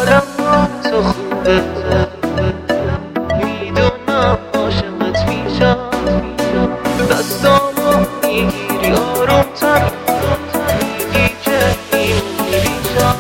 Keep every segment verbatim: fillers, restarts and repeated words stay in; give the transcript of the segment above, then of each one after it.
حالم با تو خوبه، میدونم عاشقت میشم، دستامو میگیری آرومتر، میگی که میمونی بیشم.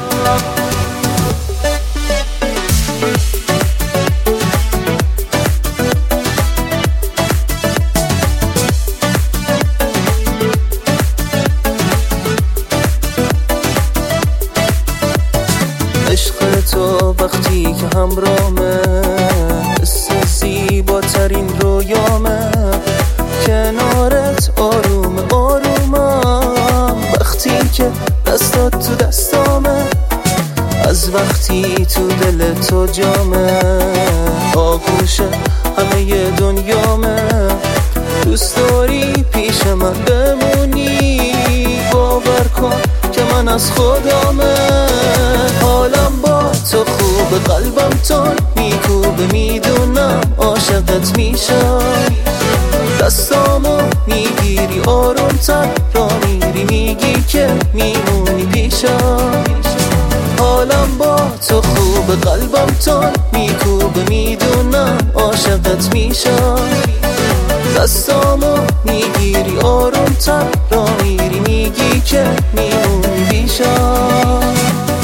عشق تو وقتی که همرامه، قصه زیباترین رویامه، کنارت آروم آرومم، وقتی که دستات تو دستامه، از وقتی تو دل تو جامه، آغوشه همه دنیامه، دوست داری پیش من بمونی، باور کن که من از خودامه. حالم با تو خوبه، قلبم تون میکوبه، میدونم عاشقت میشم، دستامو میگیری آرومتر را میری، میگی که میمونی پیشم. حالم با تو خوبه، قلبم تون میکوبه، میدونم عاشقت میشم، دستامو میگیری آرومتر را میری، میگی که میمونی پیشم.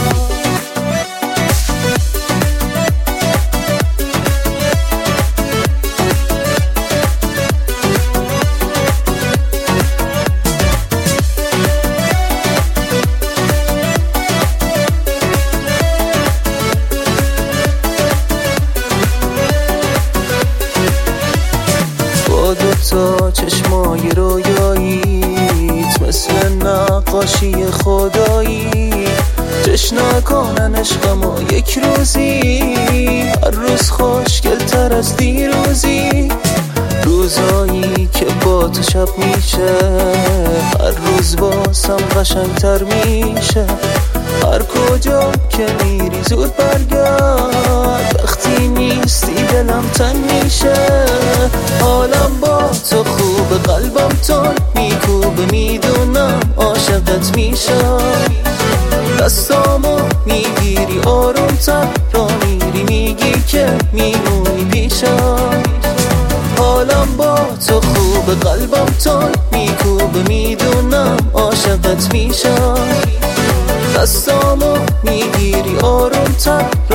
دوتا چشمای رویاییت مثل نقاشی خدایی، جشن کنن عشقمو یک روزی، هر روز خوشگل‌تر از دیروزی، روزایی که با تو شب میشه، هر روز واسم قشنگتر میشه، هر کجا که میری زود برگرد، وقتی نیستی دلم تنگ میشه. حالم با تو خوبه، قلبم تون میکوبه، میدونم عاشقت میشم، دستامو میگیری آرومتر را میری، میگی که میمونی پیشم. حالم با تو خوبه، قلبم تون میکوبه، میدونم عاشقت میشم، دستامو میگیری آرومتر